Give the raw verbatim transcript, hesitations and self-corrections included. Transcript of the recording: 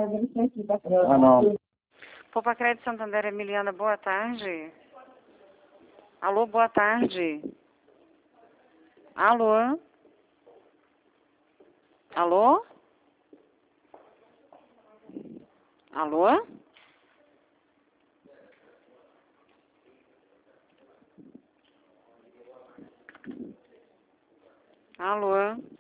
Ah, não. Poupa Crédito Santander, Emiliana, boa tarde. Alô, boa tarde. Alô? Alô? Alô? Alô?